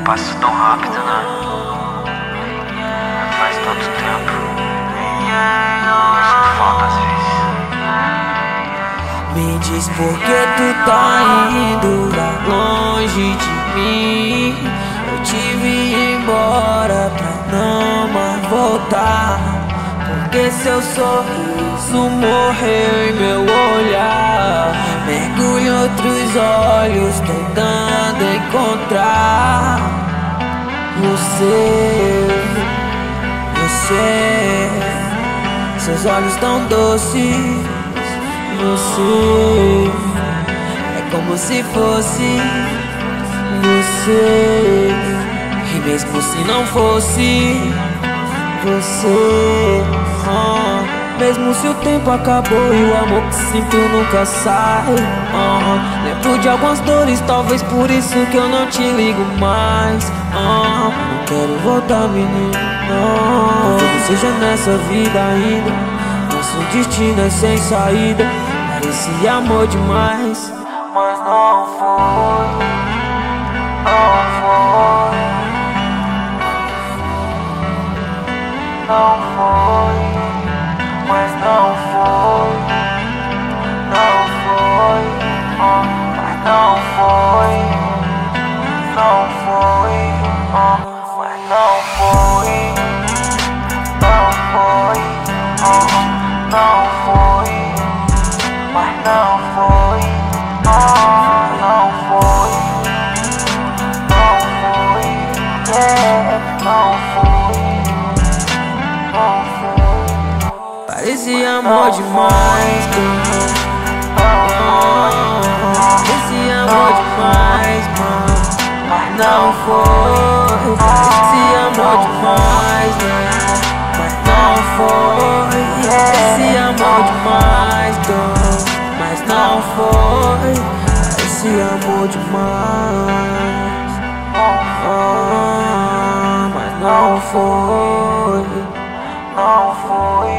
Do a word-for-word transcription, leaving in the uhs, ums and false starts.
passa tão rápido, né? Faz tanto tempo. Isso falta às vezes. Me diz por que tu tá indo pra longe de mim. Eu te vi embora pra não mais voltar. Porque seu sorriso morreu em meu olhar. Mergulho em outros olhos tentando encontrar você, você. Seus olhos tão doces, você. É como se fosse você. E mesmo se não fosse você, oh, mesmo se o tempo acabou e o amor que sinto nunca sai, oh, lembro de algumas dores, talvez por isso que eu não te ligo mais, oh, não quero voltar, menino, oh, talvez seja nessa vida ainda. Nosso destino é sem saída. Parecia amor demais, mas não foi, não foi, não foi, mas não foi, não foi, oh, mas não foi, não foi, oh, mas não foi, não foi, oh, não foi, mas não foi, oh, não foi, não foi, yeah, não foi, não foi. Parecia amor demais, mano. Parecia amor demais, mano. Mas não foi. Parecia amor demais, né? Mas não foi. Parecia amor demais, girl. Mas não foi. Parecia amor demais, oh, mas não foi, não foi.